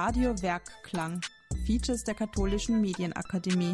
Radio Werkklang, Features der Katholischen Medienakademie.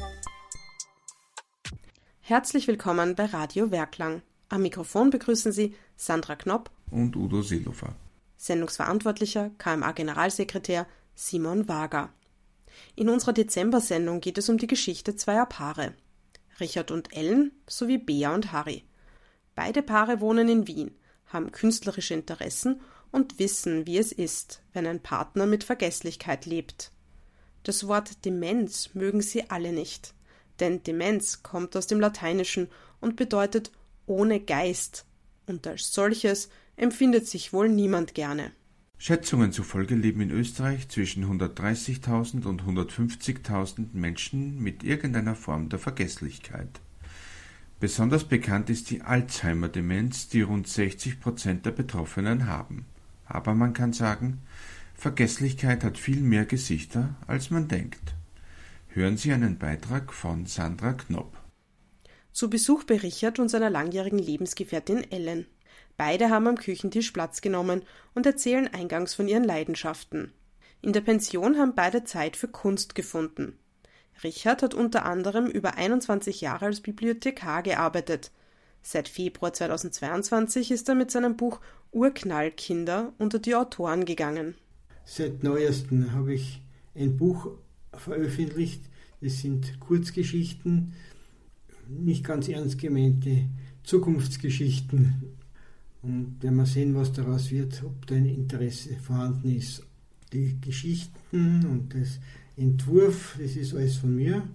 Herzlich willkommen bei Radio Werkklang. Am Mikrofon begrüßen Sie Sandra Knopp und Udo Seelofer. Sendungsverantwortlicher, KMA-Generalsekretär Simon Wager. In unserer Dezember-Sendung geht es um die Geschichte zweier Paare, Richard und Ellen sowie Bea und Harry. Beide Paare wohnen in Wien, haben künstlerische Interessen und wissen, wie es ist, wenn ein Partner mit Vergesslichkeit lebt. Das Wort Demenz mögen sie alle nicht, denn Demenz kommt aus dem Lateinischen und bedeutet ohne Geist, und als solches empfindet sich wohl niemand gerne. Schätzungen zufolge leben in Österreich zwischen 130.000 und 150.000 Menschen mit irgendeiner Form der Vergesslichkeit. Besonders bekannt ist die Alzheimer-Demenz, die rund 60% der Betroffenen haben. Aber man kann sagen, Vergesslichkeit hat viel mehr Gesichter, als man denkt. Hören Sie einen Beitrag von Sandra Knopp. Zu Besuch bei Richard und seiner langjährigen Lebensgefährtin Ellen. Beide haben am Küchentisch Platz genommen und erzählen eingangs von ihren Leidenschaften. In der Pension haben beide Zeit für Kunst gefunden. Richard hat unter anderem über 21 Jahre als Bibliothekar gearbeitet. Seit Februar 2022 ist er mit seinem Buch Urknallkinder unter die Autoren gegangen. Seit neuestem habe ich ein Buch veröffentlicht. Das sind Kurzgeschichten, nicht ganz ernst gemeinte Zukunftsgeschichten. Und werden wir sehen, was daraus wird, ob da ein Interesse vorhanden ist. Die Geschichten und das Entwurf, das ist alles von mir.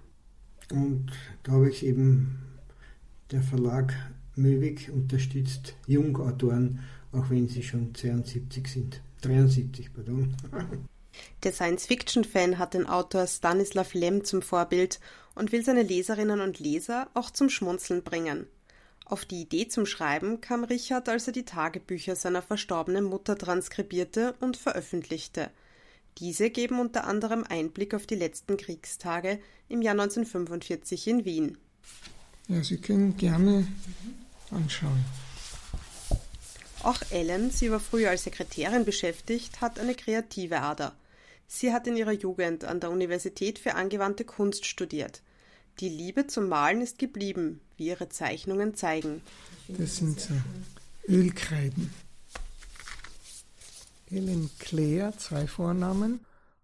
Und da habe ich eben der Verlag Möwig unterstützt Jungautoren, auch wenn sie schon 73 sind. 73, pardon. Der Science-Fiction-Fan hat den Autor Stanislav Lem zum Vorbild und will seine Leserinnen und Leser auch zum Schmunzeln bringen. Auf die Idee zum Schreiben kam Richard, als er die Tagebücher seiner verstorbenen Mutter transkribierte und veröffentlichte. Diese geben unter anderem Einblick auf die letzten Kriegstage im Jahr 1945 in Wien. Ja, Sie können gerne anschauen. Auch Ellen, sie war früher als Sekretärin beschäftigt, hat eine kreative Ader. Sie hat in ihrer Jugend an der Universität für angewandte Kunst studiert. Die Liebe zum Malen ist geblieben, wie ihre Zeichnungen zeigen. Das sind so Ölkreiden. Ellen Claire, 2 Vornamen,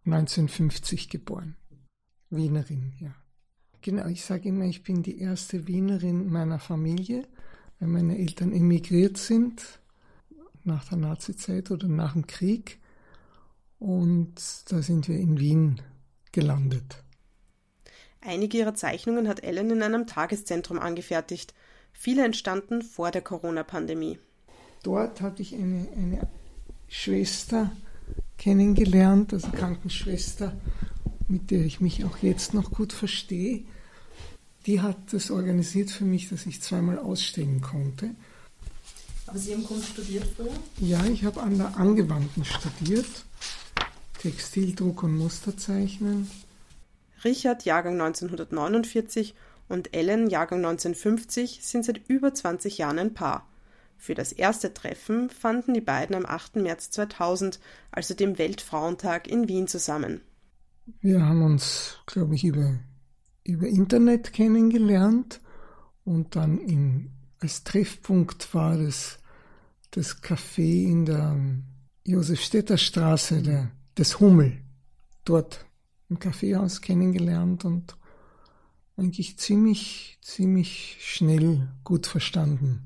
1950 geboren. Wienerin, ja. Genau, ich sage immer, ich bin die erste Wienerin meiner Familie, weil meine Eltern emigriert sind, nach der Nazizeit oder nach dem Krieg. Und da sind wir in Wien gelandet. Einige ihrer Zeichnungen hat Ellen in einem Tageszentrum angefertigt. Viele entstanden vor der Corona-Pandemie. Dort habe ich eine Schwester kennengelernt, also Krankenschwester, mit der ich mich auch jetzt noch gut verstehe. Die hat das organisiert für mich, dass ich 2-mal ausstellen konnte. Aber Sie haben Kunst studiert früher? Ja, ich habe an der Angewandten studiert. Textildruck und Musterzeichnen. Richard, Jahrgang 1949, und Ellen, Jahrgang 1950, sind seit über 20 Jahren ein Paar. Für das erste Treffen fanden die beiden am 8. März 2000, also dem Weltfrauentag, in Wien zusammen. Wir haben uns, glaube ich, über Internet kennengelernt und dann als Treffpunkt war das Café in der Josefstädter-Straße, das Hummel, dort im Kaffeehaus kennengelernt und eigentlich ziemlich schnell gut verstanden.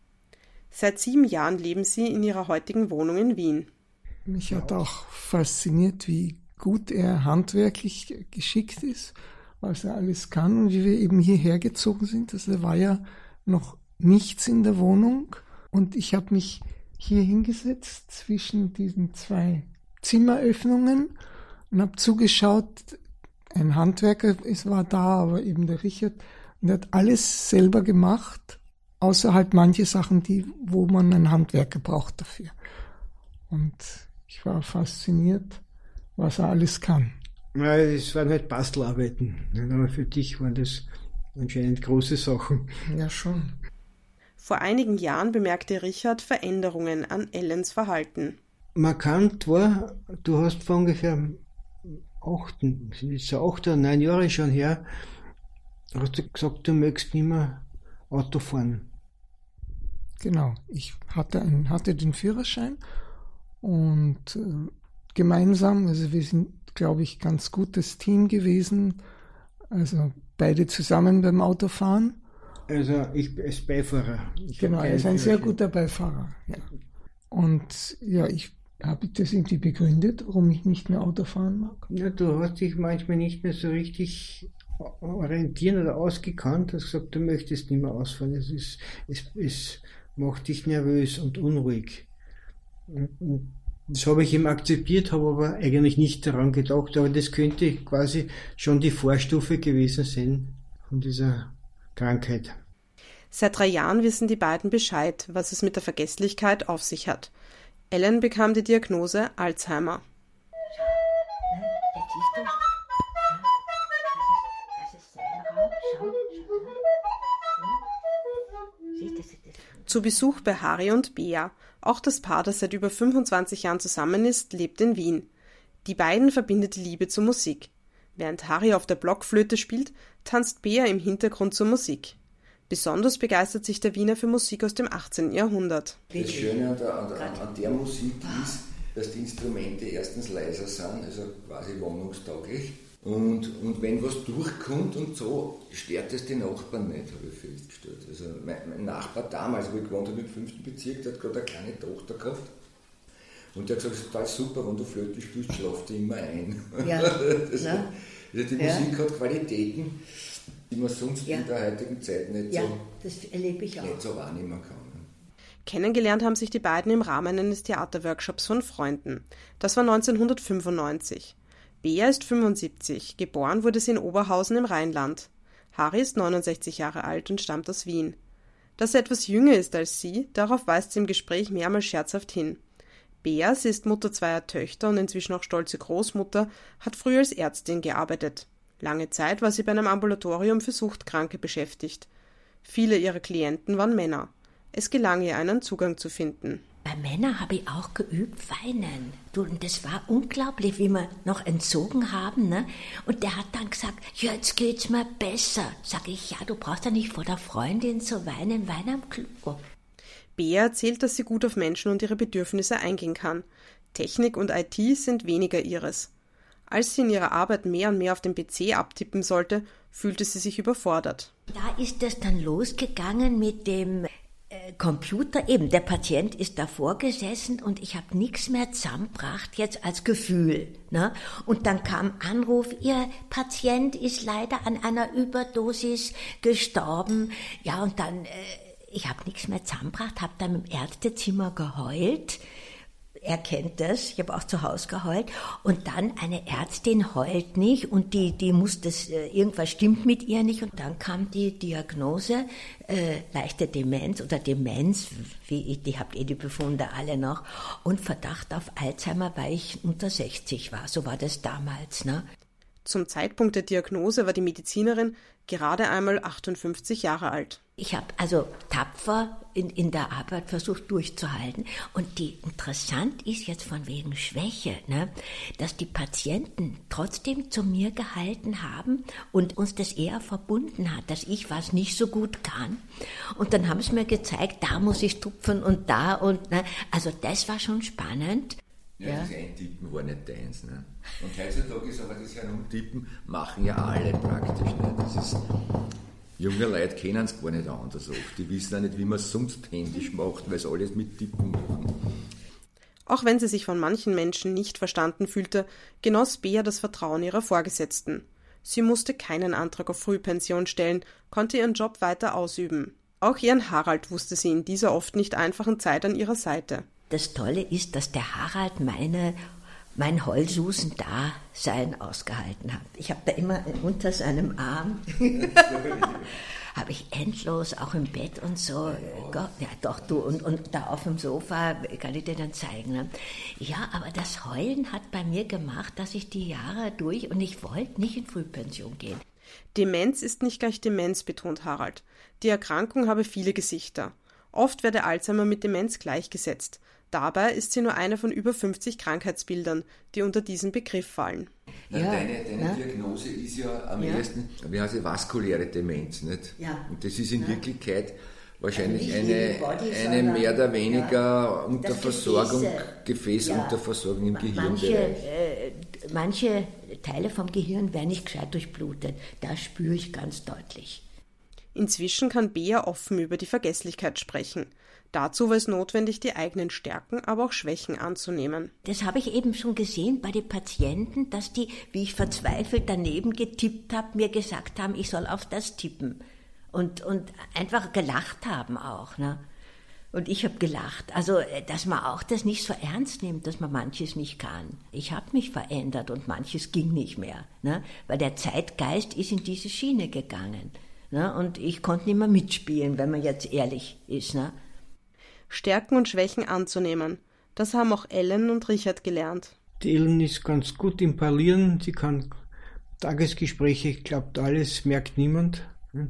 Seit 7 Jahren leben sie in ihrer heutigen Wohnung in Wien. Mich hat auch fasziniert, wie gut er handwerklich geschickt ist, was er alles kann und wie wir eben hierher gezogen sind. Also da war ja noch nichts in der Wohnung und ich habe mich hier hingesetzt zwischen diesen 2 Zimmeröffnungen und habe zugeschaut. Ein Handwerker war da, aber eben der Richard, und er hat alles selber gemacht, außer halt manche Sachen, wo man einen Handwerker braucht dafür. Und ich war fasziniert, was er alles kann. Ja, es waren halt Bastelarbeiten, aber für dich waren das anscheinend große Sachen. Ja, schon. Vor einigen Jahren bemerkte Richard Veränderungen an Ellens Verhalten. markant war, du hast vor ungefähr 8 oder 9 Jahre schon her, hast du gesagt, du möchtest nicht mehr Auto fahren. Genau, ich hatte den Führerschein und gemeinsam, also wir sind, glaube ich, ganz gutes Team gewesen, also beide zusammen beim Autofahren. Also ich als Beifahrer. Genau, er ist ein sehr guter Beifahrer. Ja. Und ja, ich habe das irgendwie begründet, warum ich nicht mehr Auto fahren mag. Ja, du hast dich manchmal nicht mehr so richtig orientieren oder ausgekannt, hast gesagt, du möchtest nicht mehr ausfahren. Es macht dich nervös und unruhig. Und das habe ich ihm akzeptiert, habe aber eigentlich nicht daran gedacht, aber das könnte quasi schon die Vorstufe gewesen sein von dieser Krankheit. Seit 3 Jahren wissen die beiden Bescheid, was es mit der Vergesslichkeit auf sich hat. Ellen bekam die Diagnose Alzheimer. Zu Besuch bei Harry und Bea. Auch das Paar, das seit über 25 Jahren zusammen ist, lebt in Wien. Die beiden verbindet die Liebe zur Musik. Während Harry auf der Blockflöte spielt, tanzt Bea im Hintergrund zur Musik. Besonders begeistert sich der Wiener für Musik aus dem 18. Jahrhundert. Das Schöne an der Musik ist, dass die Instrumente erstens leiser sind, also quasi wohnungstauglich. Und wenn was durchkommt und so, stört es die Nachbarn nicht, habe ich festgestellt. Also mein Nachbar damals, wo ich gewohnt habe im 5. Bezirk, der hat gerade eine kleine Tochter gehabt. Und der hat gesagt, es ist total super, wenn du Flöte spielst, schlaft die immer ein. Ja. Die Musik hat Qualitäten, die man sonst in der heutigen Zeit nicht so wahrnehmen kann. Kennengelernt haben sich die beiden im Rahmen eines Theaterworkshops von Freunden. Das war 1995. Bea ist 75, geboren wurde sie in Oberhausen im Rheinland. Harry ist 69 Jahre alt und stammt aus Wien. Dass er etwas jünger ist als sie, darauf weist sie im Gespräch mehrmals scherzhaft hin. Bea, sie ist Mutter 2 Töchter und inzwischen auch stolze Großmutter, hat früher als Ärztin gearbeitet. Lange Zeit war sie bei einem Ambulatorium für Suchtkranke beschäftigt. Viele ihrer Klienten waren Männer. Es gelang ihr, einen Zugang zu finden. Bei Männern habe ich auch geübt, weinen. Und das war unglaublich, wie wir noch entzogen haben. Ne? Und der hat dann gesagt, ja, jetzt geht's mir besser. Sag ich, ja, du brauchst ja nicht vor der Freundin zu weinen, wein am Klo. Bea erzählt, dass sie gut auf Menschen und ihre Bedürfnisse eingehen kann. Technik und IT sind weniger ihres. Als sie in ihrer Arbeit mehr und mehr auf dem PC abtippen sollte, fühlte sie sich überfordert. Da ist es dann losgegangen mit dem Computer. Eben, der Patient ist davor gesessen und ich habe nichts mehr zusammengebracht jetzt als Gefühl. Ne? Und dann kam Anruf, Ihr Patient ist leider an einer Überdosis gestorben. Ja, und dann, ich habe nichts mehr zusammengebracht, habe dann im Ärztezimmer geheult. Er kennt das, ich habe auch zu Hause geheult. Und dann eine Ärztin heult nicht und die muss das, irgendwas stimmt mit ihr nicht. Und dann kam die Diagnose, leichte Demenz oder Demenz, die habt ihr die Befunde alle noch, und Verdacht auf Alzheimer, weil ich unter 60 war. So war das damals. Ne? Zum Zeitpunkt der Diagnose war die Medizinerin gerade einmal 58 Jahre alt. Ich habe also tapfer in der Arbeit versucht durchzuhalten. Und die interessant ist jetzt von wegen Schwäche, ne, dass die Patienten trotzdem zu mir gehalten haben und uns das eher verbunden hat, dass ich was nicht so gut kann. Und dann haben sie mir gezeigt, da muss ich tupfen und da und, ne, also das war schon spannend. Ja, das Eintippen war nicht deins. Ne? Und heutzutage ist aber das Herumtippen, machen ja alle praktisch. Ne? Das ist, junge Leute kennen es gar nicht anders oft. Die wissen auch nicht, wie man es sonst händisch macht, weil sie alles mit Tippen machen. Auch wenn sie sich von manchen Menschen nicht verstanden fühlte, genoss Bea das Vertrauen ihrer Vorgesetzten. Sie musste keinen Antrag auf Frühpension stellen, konnte ihren Job weiter ausüben. Auch ihren Harald wusste sie in dieser oft nicht einfachen Zeit an ihrer Seite. Das Tolle ist, dass der Harald mein Heulsusen-Dasein ausgehalten hat. Ich habe da immer unter seinem Arm, habe ich endlos, auch im Bett und so, Gott, ja doch du, und da auf dem Sofa, kann ich dir dann zeigen. Ne? Ja, aber das Heulen hat bei mir gemacht, dass ich die Jahre durch, und ich wollte nicht in Frühpension gehen. Demenz ist nicht gleich Demenz, betont Harald. Die Erkrankung habe viele Gesichter. Oft werde Alzheimer mit Demenz gleichgesetzt. Dabei ist sie nur eine von über 50 Krankheitsbildern, die unter diesen Begriff fallen. Deine Diagnose ist ja am ersten, wie heißt sie, vaskuläre Demenz, nicht? Ja. Und das ist in Wirklichkeit wahrscheinlich eine mehr oder weniger Unterversorgung, Gefäßunterversorgung im Gehirnbereich. Manche Teile vom Gehirn werden nicht gescheit durchblutet. Das spüre ich ganz deutlich. Inzwischen kann Bea offen über die Vergesslichkeit sprechen. Dazu war es notwendig, die eigenen Stärken, aber auch Schwächen anzunehmen. Das habe ich eben schon gesehen bei den Patienten, dass die, wie ich verzweifelt daneben getippt habe, mir gesagt haben, ich soll auf das tippen. Und einfach gelacht haben auch. Ne? Und ich habe gelacht. Also, dass man auch das nicht so ernst nimmt, dass man manches nicht kann. Ich habe mich verändert und manches ging nicht mehr. Ne? Weil der Zeitgeist ist in diese Schiene gegangen. Ne? Und ich konnte nicht mehr mitspielen, wenn man jetzt ehrlich ist. Ne? Stärken und Schwächen anzunehmen. Das haben auch Ellen und Richard gelernt. Die Ellen ist ganz gut im Parlieren. Sie kann Tagesgespräche, glaubt alles, merkt niemand.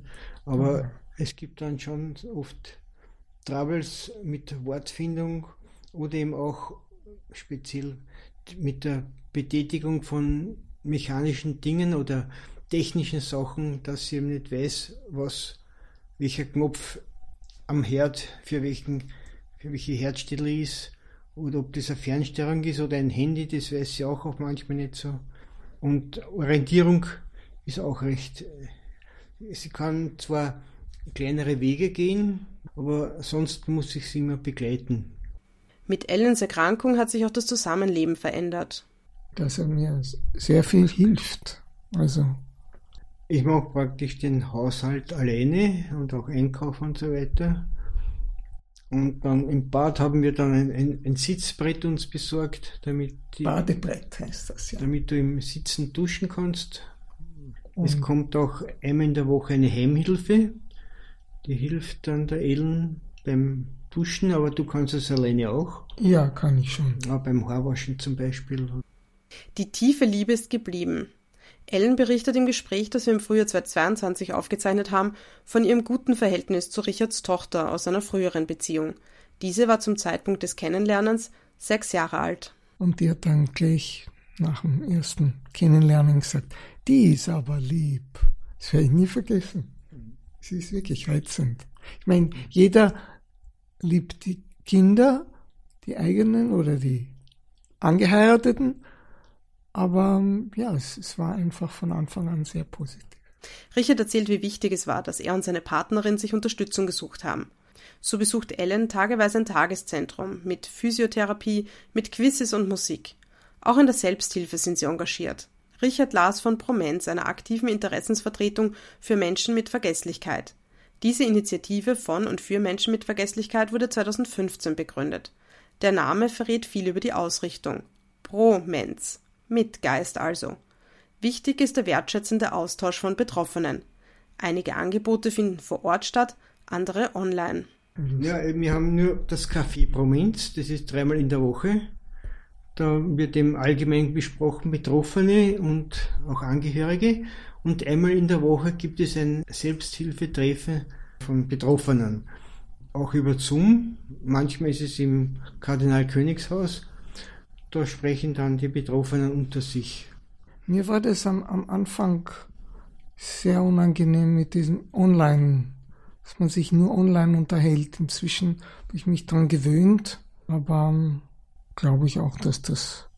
Aber es gibt dann schon oft Troubles mit Wortfindung oder eben auch speziell mit der Betätigung von mechanischen Dingen oder technischen Sachen, dass sie eben nicht weiß, welcher Knopf am Herd für welche Herdstelle ist oder ob das eine Fernsteuerung ist oder ein Handy, das weiß sie auch manchmal nicht so. Und Orientierung ist auch recht. Sie kann zwar kleinere Wege gehen, aber sonst muss ich sie immer begleiten. Mit Ellens Erkrankung hat sich auch das Zusammenleben verändert. Dass er mir sehr viel hilft. Also ich mache praktisch den Haushalt alleine und auch Einkauf und so weiter. Und dann im Bad haben wir dann ein Sitzbrett uns besorgt, Badebrett heißt das, ja. Damit du im Sitzen duschen kannst. Es kommt auch einmal in der Woche eine Heimhilfe, die hilft dann der Ellen beim Duschen, aber du kannst es alleine auch. Ja, kann ich schon. Ja, beim Haarwaschen zum Beispiel. Die tiefe Liebe ist geblieben. Ellen berichtet im Gespräch, das wir im Frühjahr 2022 aufgezeichnet haben, von ihrem guten Verhältnis zu Richards Tochter aus einer früheren Beziehung. Diese war zum Zeitpunkt des Kennenlernens 6 Jahre alt. Und die hat dann gleich nach dem ersten Kennenlernen gesagt, die ist aber lieb. Das werde ich nie vergessen. Sie ist wirklich reizend. Ich meine, jeder liebt die Kinder, die eigenen oder die Angeheirateten, aber ja, es war einfach von Anfang an sehr positiv. Richard erzählt, wie wichtig es war, dass er und seine Partnerin sich Unterstützung gesucht haben. So besucht Ellen tageweise ein Tageszentrum mit Physiotherapie, mit Quizzes und Musik. Auch in der Selbsthilfe sind sie engagiert. Richard las von Promenz, einer aktiven Interessensvertretung für Menschen mit Vergesslichkeit. Diese Initiative von und für Menschen mit Vergesslichkeit wurde 2015 begründet. Der Name verrät viel über die Ausrichtung. Promenz. Mitgeist also. Wichtig ist der wertschätzende Austausch von Betroffenen. Einige Angebote finden vor Ort statt, andere online. Ja, wir haben nur das Café Promenz, das ist 3-mal in der Woche. Da wird eben allgemein besprochen, Betroffene und auch Angehörige. Und einmal in der Woche gibt es ein Selbsthilfetreffen von Betroffenen. Auch über Zoom. Manchmal ist es im Kardinal-Königshaus. Da sprechen dann die Betroffenen unter sich. Mir war das am Anfang sehr unangenehm mit diesem Online, dass man sich nur online unterhält. Inzwischen habe ich mich daran gewöhnt, aber glaube ich auch, dass das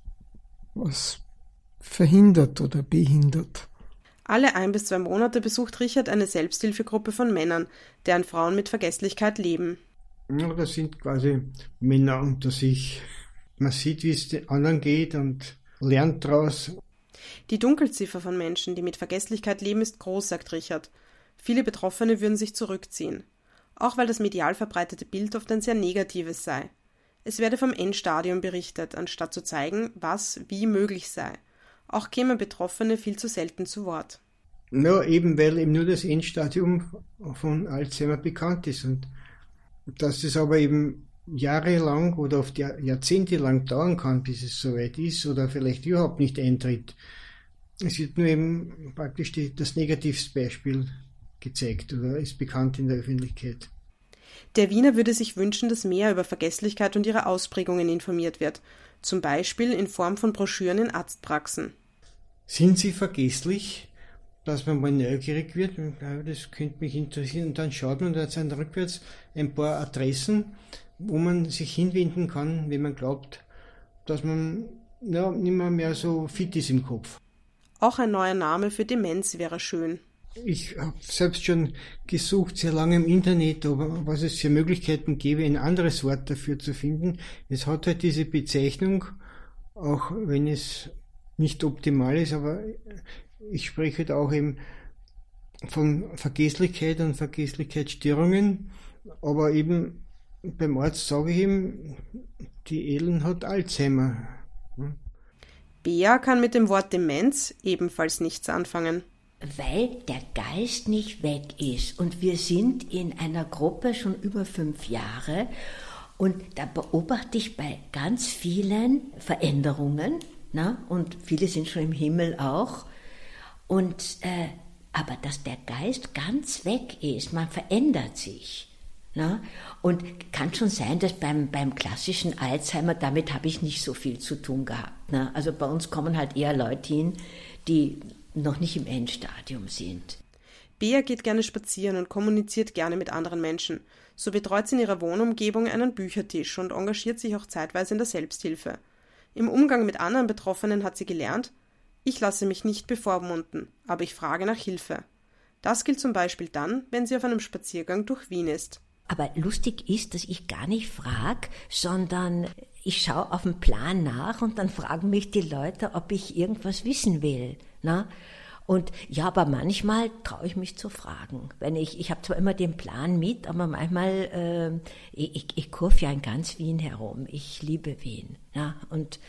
was verhindert oder behindert. Alle 1 bis 2 Monate besucht Richard eine Selbsthilfegruppe von Männern, deren Frauen mit Vergesslichkeit leben. Ja, das sind quasi Männer unter sich. Man sieht, wie es den anderen geht und lernt daraus. Die Dunkelziffer von Menschen, die mit Vergesslichkeit leben, ist groß, sagt Richard. Viele Betroffene würden sich zurückziehen. Auch weil das medial verbreitete Bild oft ein sehr negatives sei. Es werde vom Endstadium berichtet, anstatt zu zeigen, was wie möglich sei. Auch kämen Betroffene viel zu selten zu Wort. Ja, eben weil eben nur das Endstadium von Alzheimer bekannt ist und dass es aber eben jahrelang oder oft jahrzehntelang dauern kann, bis es soweit ist oder vielleicht überhaupt nicht eintritt. Es wird nur eben praktisch das Negativbeispiel gezeigt oder ist bekannt in der Öffentlichkeit. Der Wiener würde sich wünschen, dass mehr über Vergesslichkeit und ihre Ausprägungen informiert wird, zum Beispiel in Form von Broschüren in Arztpraxen. Sind sie vergesslich? Dass man mal neugierig wird, das könnte mich interessieren. Und dann schaut man, da sind rückwärts ein paar Adressen, wo man sich hinwenden kann, wenn man glaubt, dass man nicht mehr so fit ist im Kopf. Auch ein neuer Name für Demenz wäre schön. Ich habe selbst schon gesucht, sehr lange im Internet, aber was es für Möglichkeiten gäbe, ein anderes Wort dafür zu finden. Es hat halt diese Bezeichnung, auch wenn es nicht optimal ist, aber ich spreche halt auch eben von Vergesslichkeit und Vergesslichkeitsstörungen, aber eben beim Arzt sage ich ihm, die Ellen hat Alzheimer. Bea kann mit dem Wort Demenz ebenfalls nichts anfangen. Weil der Geist nicht weg ist. Und wir sind in einer Gruppe schon über 5 Jahre und da beobachte ich bei ganz vielen Veränderungen, und viele sind schon im Himmel auch. Und aber dass der Geist ganz weg ist, man verändert sich. Und kann schon sein, dass beim klassischen Alzheimer, damit habe ich nicht so viel zu tun gehabt. Also bei uns kommen halt eher Leute hin, die noch nicht im Endstadium sind. Bea geht gerne spazieren und kommuniziert gerne mit anderen Menschen. So betreut sie in ihrer Wohnumgebung einen Büchertisch und engagiert sich auch zeitweise in der Selbsthilfe. Im Umgang mit anderen Betroffenen hat sie gelernt: Ich lasse mich nicht bevormunden, aber ich frage nach Hilfe. Das gilt zum Beispiel dann, wenn sie auf einem Spaziergang durch Wien ist. Aber lustig ist, dass ich gar nicht frage, sondern ich schaue auf den Plan nach und dann fragen mich die Leute, ob ich irgendwas wissen will. Und ja, aber manchmal traue ich mich zu fragen. Ich habe zwar immer den Plan mit, aber manchmal, ich kurve ja in ganz Wien herum. Ich liebe Wien. Und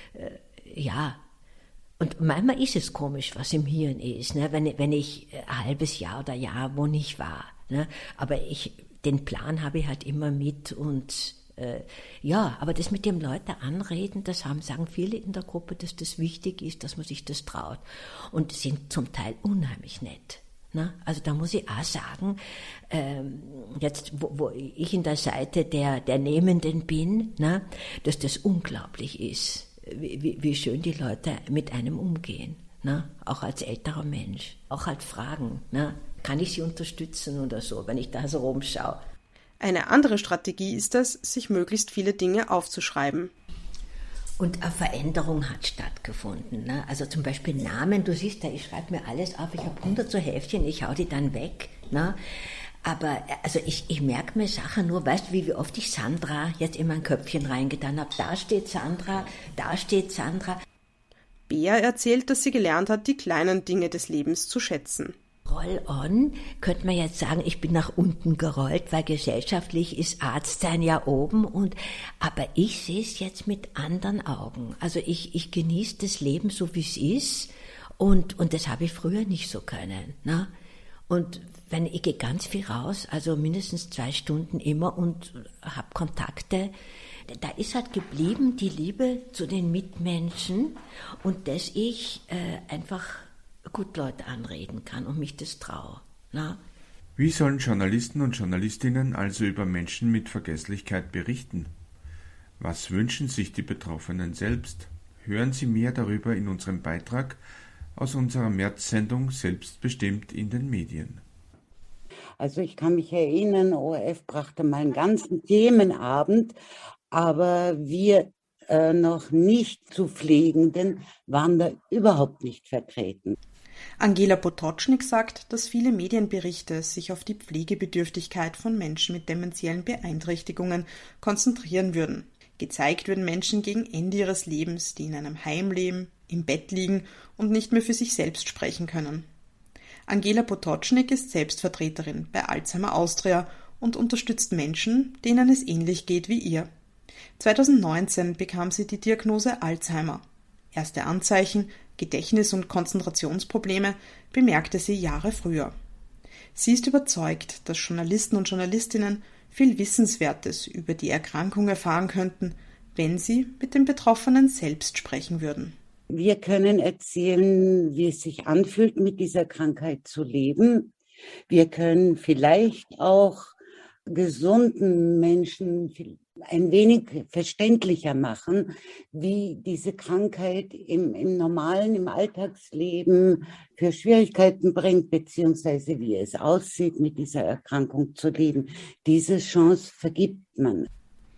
und manchmal ist es komisch, was im Hirn ist, wenn ich ein halbes Jahr oder Jahr wo nicht war. Aber den Plan habe ich halt immer mit und aber das mit dem Leute anreden, sagen viele in der Gruppe, dass das wichtig ist, dass man sich das traut. Und sind zum Teil unheimlich nett. Also da muss ich auch sagen, jetzt wo ich in der Seite der Nehmenden bin, dass das unglaublich ist, wie schön die Leute mit einem umgehen. Auch als älterer Mensch. Auch halt fragen, kann ich sie unterstützen oder so, wenn ich da so rumschaue. Eine andere Strategie ist es, sich möglichst viele Dinge aufzuschreiben. Und eine Veränderung hat stattgefunden. Also zum Beispiel Namen, du siehst da, ich schreibe mir alles auf, ich habe 100 so Heftchen, ich hau die dann weg. Aber also ich merke mir Sachen nur, weißt du, wie oft ich Sandra jetzt in mein Köpfchen reingetan habe. Da steht Sandra, da steht Sandra. Bea erzählt, dass sie gelernt hat, die kleinen Dinge des Lebens zu schätzen. Roll-on, könnte man jetzt sagen, ich bin nach unten gerollt, weil gesellschaftlich ist Arztsein ja oben, aber ich sehe es jetzt mit anderen Augen. Also ich genieße das Leben so, wie es ist und das habe ich früher nicht so können. Und ich gehe ganz viel raus, also mindestens 2 Stunden immer und habe Kontakte, da ist halt geblieben die Liebe zu den Mitmenschen und dass ich einfach gut Leute anreden kann und mich das traue. Wie sollen Journalisten und Journalistinnen also über Menschen mit Vergesslichkeit berichten? Was wünschen sich die Betroffenen selbst? Hören Sie mehr darüber in unserem Beitrag aus unserer März-Sendung Selbstbestimmt in den Medien. Also ich kann mich erinnern, ORF brachte mal einen ganzen Themenabend, aber wir noch nicht zu Pflegenden waren da überhaupt nicht vertreten. Angela Potocznik sagt, dass viele Medienberichte sich auf die Pflegebedürftigkeit von Menschen mit dementiellen Beeinträchtigungen konzentrieren würden. Gezeigt würden Menschen gegen Ende ihres Lebens, die in einem Heim leben, im Bett liegen und nicht mehr für sich selbst sprechen können. Angela Potocznik ist Selbstvertreterin bei Alzheimer Austria und unterstützt Menschen, denen es ähnlich geht wie ihr. 2019 bekam sie die Diagnose Alzheimer. Erste Anzeichen, Gedächtnis- und Konzentrationsprobleme bemerkte sie Jahre früher. Sie ist überzeugt, dass Journalisten und Journalistinnen viel Wissenswertes über die Erkrankung erfahren könnten, wenn sie mit den Betroffenen selbst sprechen würden. Wir können erzählen, wie es sich anfühlt, mit dieser Krankheit zu leben. Wir können vielleicht auch gesunden Menschen ein wenig verständlicher machen, wie diese Krankheit im normalen, im Alltagsleben für Schwierigkeiten bringt, beziehungsweise wie es aussieht, mit dieser Erkrankung zu leben. Diese Chance vergibt man.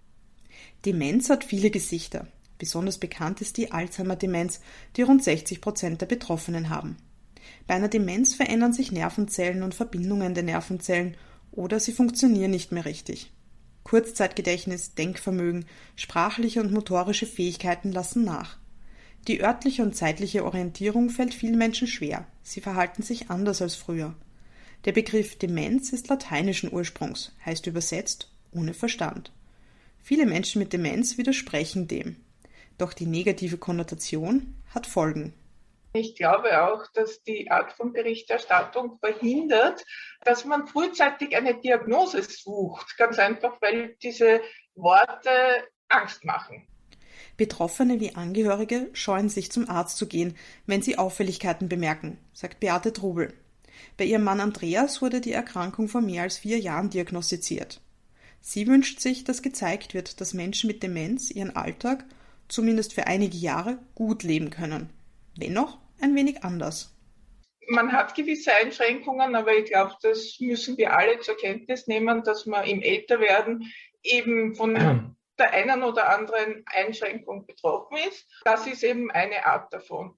Demenz hat viele Gesichter. Besonders bekannt ist die Alzheimer-Demenz, die rund 60% der Betroffenen haben. Bei einer Demenz verändern sich Nervenzellen und Verbindungen der Nervenzellen oder sie funktionieren nicht mehr richtig. Kurzzeitgedächtnis, Denkvermögen, sprachliche und motorische Fähigkeiten lassen nach. Die örtliche und zeitliche Orientierung fällt vielen Menschen schwer. Sie verhalten sich anders als früher. Der Begriff Demenz ist lateinischen Ursprungs, heißt übersetzt ohne Verstand. Viele Menschen mit Demenz widersprechen dem. Doch die negative Konnotation hat Folgen. Ich glaube auch, dass die Art von Berichterstattung verhindert, dass man frühzeitig eine Diagnose sucht. Ganz einfach, weil diese Worte Angst machen. Betroffene wie Angehörige scheuen sich zum Arzt zu gehen, wenn sie Auffälligkeiten bemerken, sagt Beate Trubel. Bei ihrem Mann Andreas wurde die Erkrankung vor mehr als 4 Jahren diagnostiziert. Sie wünscht sich, dass gezeigt wird, dass Menschen mit Demenz ihren Alltag, zumindest für einige Jahre, gut leben können. Wenn auch ein wenig anders. Man hat gewisse Einschränkungen, aber ich glaube, das müssen wir alle zur Kenntnis nehmen, dass man im Älterwerden eben von der einen oder anderen Einschränkung betroffen ist. Das ist eben eine Art davon.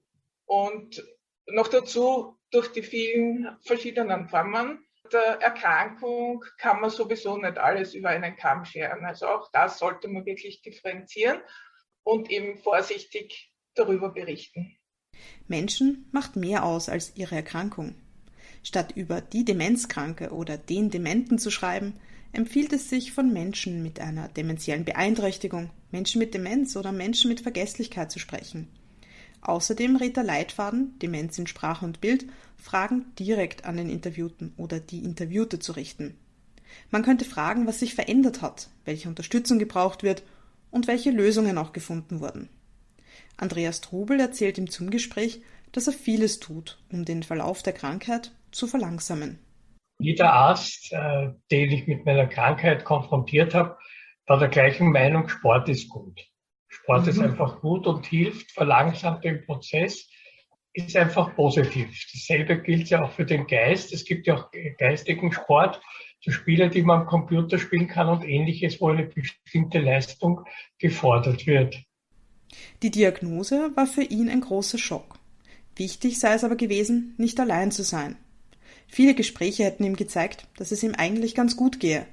Und noch dazu, durch die vielen verschiedenen Formen der Erkrankung kann man sowieso nicht alles über einen Kamm scheren. Also auch das sollte man wirklich differenzieren und eben vorsichtig darüber berichten. Menschen macht mehr aus als ihre Erkrankung. Statt über die Demenzkranke oder den Dementen zu schreiben, empfiehlt es sich, von Menschen mit einer dementiellen Beeinträchtigung, Menschen mit Demenz oder Menschen mit Vergesslichkeit zu sprechen. Außerdem rät der Leitfaden Demenz in Sprache und Bild, Fragen direkt an den Interviewten oder die Interviewte zu richten. Man könnte fragen, was sich verändert hat, welche Unterstützung gebraucht wird und welche Lösungen auch gefunden wurden. Andreas Trubel erzählt im Zoom-Gespräch, dass er vieles tut, um den Verlauf der Krankheit zu verlangsamen. Jeder Arzt, den ich mit meiner Krankheit konfrontiert habe, war der gleichen Meinung, Sport ist gut. Sport ist einfach gut und hilft, verlangsamt den Prozess, ist einfach positiv. Dasselbe gilt ja auch für den Geist. Es gibt ja auch geistigen Sport, so Spiele, die man am Computer spielen kann und Ähnliches, wo eine bestimmte Leistung gefordert wird. Die Diagnose war für ihn ein großer Schock. Wichtig sei es aber gewesen, nicht allein zu sein. Viele Gespräche hätten ihm gezeigt, dass es ihm eigentlich ganz gut gehe.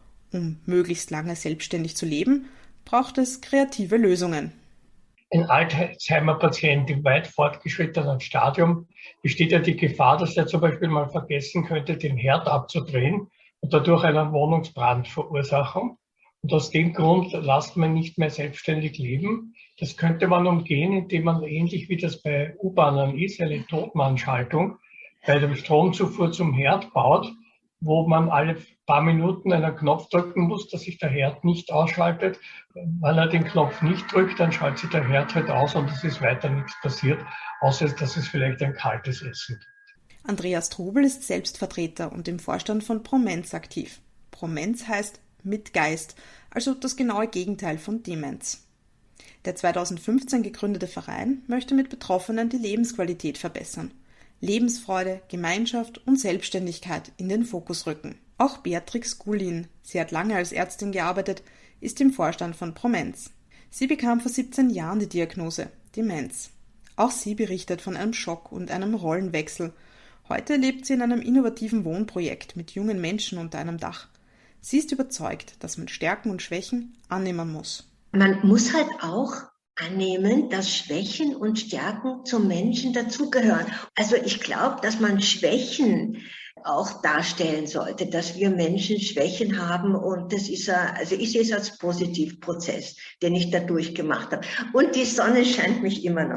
Um möglichst lange selbstständig zu leben, braucht es kreative Lösungen. Ein Alzheimer-Patient im weit fortgeschrittenen Stadium besteht ja die Gefahr, dass er zum Beispiel mal vergessen könnte, den Herd abzudrehen und dadurch einen Wohnungsbrand verursachen. Und aus dem Grund lässt man nicht mehr selbstständig leben. Das könnte man umgehen, indem man ähnlich wie das bei U-Bahnen ist, eine Totmannschaltung bei der Stromzufuhr zum Herd baut, wo man alle paar Minuten einen Knopf drücken muss, dass sich der Herd nicht ausschaltet. Wenn er den Knopf nicht drückt, dann schaltet sich der Herd halt aus und es ist weiter nichts passiert, außer dass es vielleicht ein kaltes Essen gibt. Andreas Trubel ist Selbstvertreter und im Vorstand von Promenz aktiv. Promenz heißt mit Geist, also das genaue Gegenteil von Demenz. Der 2015 gegründete Verein möchte mit Betroffenen die Lebensqualität verbessern. Lebensfreude, Gemeinschaft und Selbstständigkeit in den Fokus rücken. Auch Beatrix Gullin, sie hat lange als Ärztin gearbeitet, ist im Vorstand von Promenz. Sie bekam vor 17 Jahren die Diagnose Demenz. Auch sie berichtet von einem Schock und einem Rollenwechsel. Heute lebt sie in einem innovativen Wohnprojekt mit jungen Menschen unter einem Dach. Sie ist überzeugt, dass man Stärken und Schwächen annehmen muss. Man muss halt auch annehmen, dass Schwächen und Stärken zum Menschen dazugehören. Also ich glaube, dass man Schwächen auch darstellen sollte, dass wir Menschen Schwächen haben und das ist also ich sehe es als Positivprozess, den ich da durchgemacht habe. Und die Sonne scheint mich immer noch an.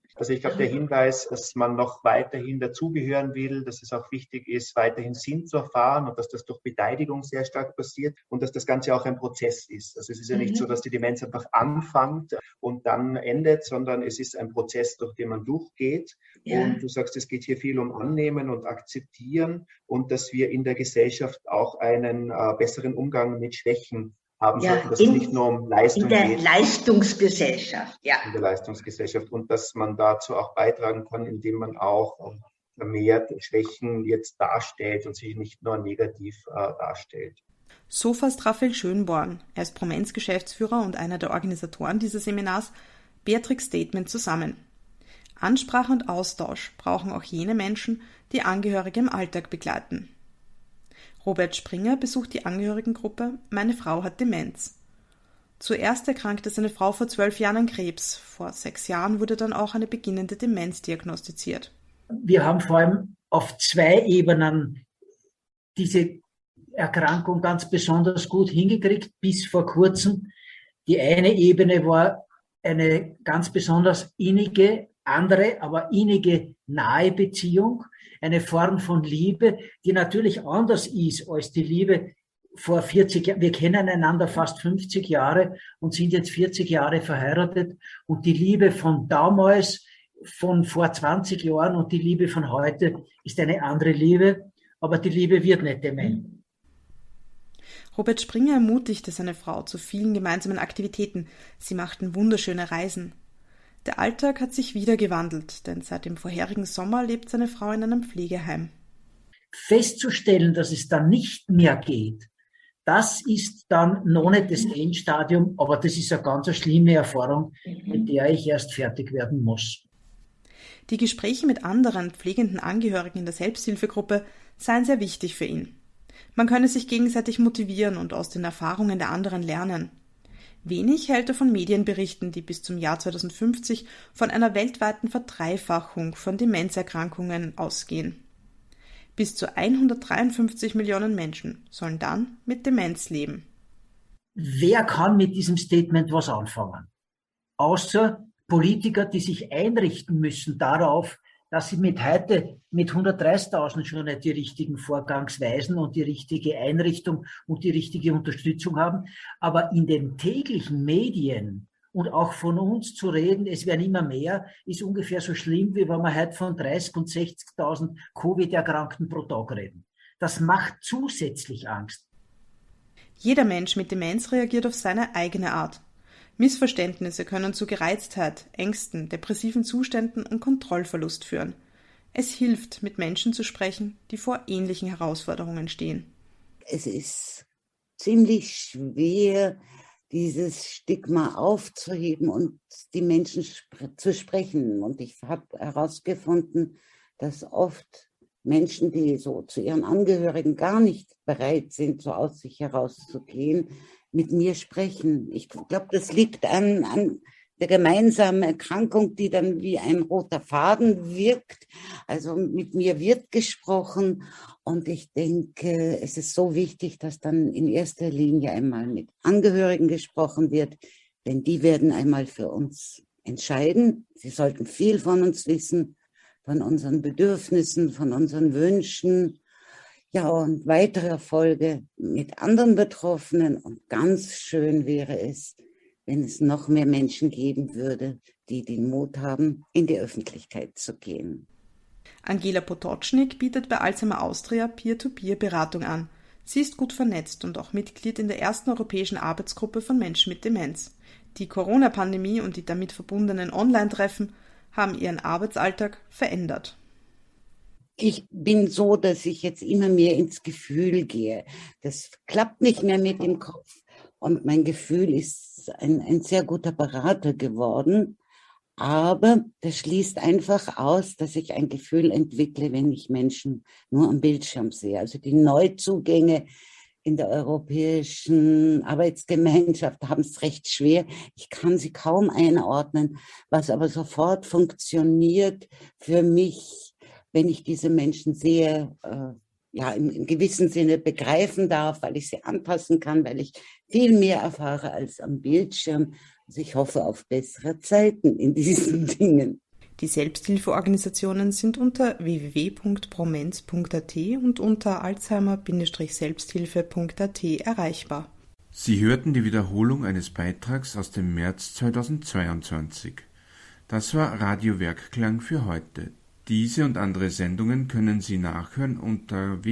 Also ich glaube, der Hinweis, dass man noch weiterhin dazugehören will, dass es auch wichtig ist, weiterhin Sinn zu erfahren und dass das durch Beteiligung sehr stark passiert und dass das Ganze auch ein Prozess ist. Also es ist ja nicht so, dass die Demenz einfach anfängt und dann endet, sondern es ist ein Prozess, durch den man durchgeht. Ja. Und du sagst, es geht hier viel um Annehmen und Akzeptieren und dass wir in der Gesellschaft auch einen besseren Umgang mit Schwächen haben sollten, dass es nicht nur um Leistung geht. In der Leistungsgesellschaft, ja. In der Leistungsgesellschaft und dass man dazu auch beitragen kann, indem man auch vermehrt Schwächen jetzt darstellt und sich nicht nur negativ darstellt. So fasst Raphael Schönborn, er ist Promenz-Geschäftsführer und einer der Organisatoren dieses Seminars, Beatrix Statement zusammen. Ansprache und Austausch brauchen auch jene Menschen, die Angehörige im Alltag begleiten. Robert Springer besucht die Angehörigengruppe »Meine Frau hat Demenz«. Zuerst erkrankte seine Frau vor 12 Jahren an Krebs. Vor 6 Jahren wurde dann auch eine beginnende Demenz diagnostiziert. Wir haben vor allem auf 2 Ebenen diese Erkrankung ganz besonders gut hingekriegt, bis vor kurzem. Die eine Ebene war eine ganz besonders innige, andere, aber innige, nahe Beziehung. Eine Form von Liebe, die natürlich anders ist als die Liebe vor 40 Jahren. Wir kennen einander fast 50 Jahre und sind jetzt 40 Jahre verheiratet. Und die Liebe von damals, von vor 20 Jahren und die Liebe von heute ist eine andere Liebe. Aber die Liebe wird nicht dement. Robert Springer ermutigte seine Frau zu vielen gemeinsamen Aktivitäten. Sie machten wunderschöne Reisen. Der Alltag hat sich wieder gewandelt, denn seit dem vorherigen Sommer lebt seine Frau in einem Pflegeheim. Festzustellen, dass es dann nicht mehr geht, das ist dann noch nicht das Endstadium, aber das ist eine ganz schlimme Erfahrung, mit der ich erst fertig werden muss. Die Gespräche mit anderen pflegenden Angehörigen in der Selbsthilfegruppe seien sehr wichtig für ihn. Man könne sich gegenseitig motivieren und aus den Erfahrungen der anderen lernen. Wenig hält er von Medienberichten, die bis zum Jahr 2050 von einer weltweiten Verdreifachung von Demenzerkrankungen ausgehen. Bis zu 153 Millionen Menschen sollen dann mit Demenz leben. Wer kann mit diesem Statement was anfangen? Außer Politiker, die sich einrichten müssen darauf, dass sie mit 130.000 schon nicht die richtigen Vorgangsweisen und die richtige Einrichtung und die richtige Unterstützung haben. Aber in den täglichen Medien und auch von uns zu reden, es werden immer mehr, ist ungefähr so schlimm, wie wenn wir heute von 30.000 und 60.000 Covid-Erkrankten pro Tag reden. Das macht zusätzlich Angst. Jeder Mensch mit Demenz reagiert auf seine eigene Art. Missverständnisse können zu Gereiztheit, Ängsten, depressiven Zuständen und Kontrollverlust führen. Es hilft, mit Menschen zu sprechen, die vor ähnlichen Herausforderungen stehen. Es ist ziemlich schwer, dieses Stigma aufzuheben und die Menschen zu sprechen. Und ich habe herausgefunden, dass oft Menschen, die so zu ihren Angehörigen gar nicht bereit sind, so aus sich herauszugehen, mit mir sprechen. Ich glaube, das liegt an der gemeinsamen Erkrankung, die dann wie ein roter Faden wirkt. Also mit mir wird gesprochen und ich denke, es ist so wichtig, dass dann in erster Linie einmal mit Angehörigen gesprochen wird, denn die werden einmal für uns entscheiden. Sie sollten viel von uns wissen, von unseren Bedürfnissen, von unseren Wünschen. Ja, und weitere Erfolge mit anderen Betroffenen. Und ganz schön wäre es, wenn es noch mehr Menschen geben würde, die den Mut haben, in die Öffentlichkeit zu gehen. Angela Potocznik bietet bei Alzheimer Austria Peer-to-Peer-Beratung an. Sie ist gut vernetzt und auch Mitglied in der ersten europäischen Arbeitsgruppe von Menschen mit Demenz. Die Corona-Pandemie und die damit verbundenen Online-Treffen haben ihren Arbeitsalltag verändert. Ich bin so, dass ich jetzt immer mehr ins Gefühl gehe. Das klappt nicht mehr mit dem Kopf. Und mein Gefühl ist ein sehr guter Berater geworden. Aber das schließt einfach aus, dass ich ein Gefühl entwickle, wenn ich Menschen nur am Bildschirm sehe. Also die Neuzugänge in der europäischen Arbeitsgemeinschaft haben es recht schwer. Ich kann sie kaum einordnen, was aber sofort funktioniert für mich, wenn ich diese Menschen sehe, im gewissen Sinne begreifen darf, weil ich sie anpassen kann, weil ich viel mehr erfahre als am Bildschirm. Also ich hoffe auf bessere Zeiten in diesen Dingen. Die Selbsthilfeorganisationen sind unter www.promenz.at und unter alzheimer-selbsthilfe.at erreichbar. Sie hörten die Wiederholung eines Beitrags aus dem März 2022. Das war Radio Werkklang für heute. Diese und andere Sendungen können Sie nachhören unter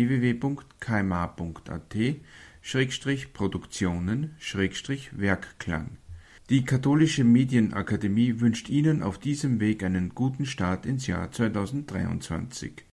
www.kma.at/Produktionen/Werkklang. Die Katholische Medienakademie wünscht Ihnen auf diesem Weg einen guten Start ins Jahr 2023.